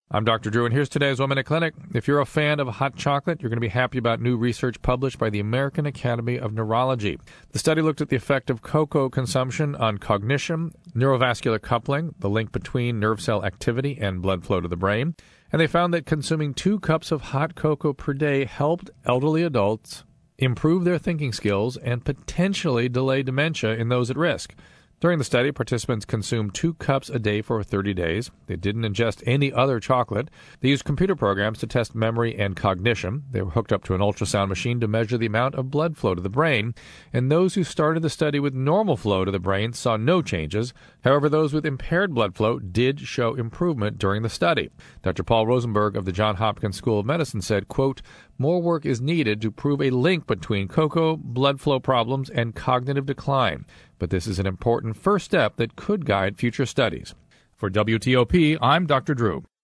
I'm Dr. Drew, and here's today's 1 Minute Clinic. If you're a fan of hot chocolate, you're going to be happy about new research published by the American Academy of Neurology. The study looked at the effect of cocoa consumption on cognition, neurovascular coupling, the link between nerve cell activity and blood flow to the brain, and they found that consuming 2 cups of hot cocoa per day helped elderly adults improve their thinking skills and potentially delay dementia in those at risk. During the study, participants consumed 2 cups a day for 30 days. They didn't ingest any other chocolate. They used computer programs to test memory and cognition. They were hooked up to an ultrasound machine to measure the amount of blood flow to the brain. And those who started the study with normal flow to the brain saw no changes. However, those with impaired blood flow did show improvement during the study. Dr. Paul Rosenberg of the Johns Hopkins School of Medicine said, quote, "More work is needed to prove a link between cocoa, blood flow problems, and cognitive decline. But this is an important first step that could guide future studies." For WTOP, I'm Dr. Drew.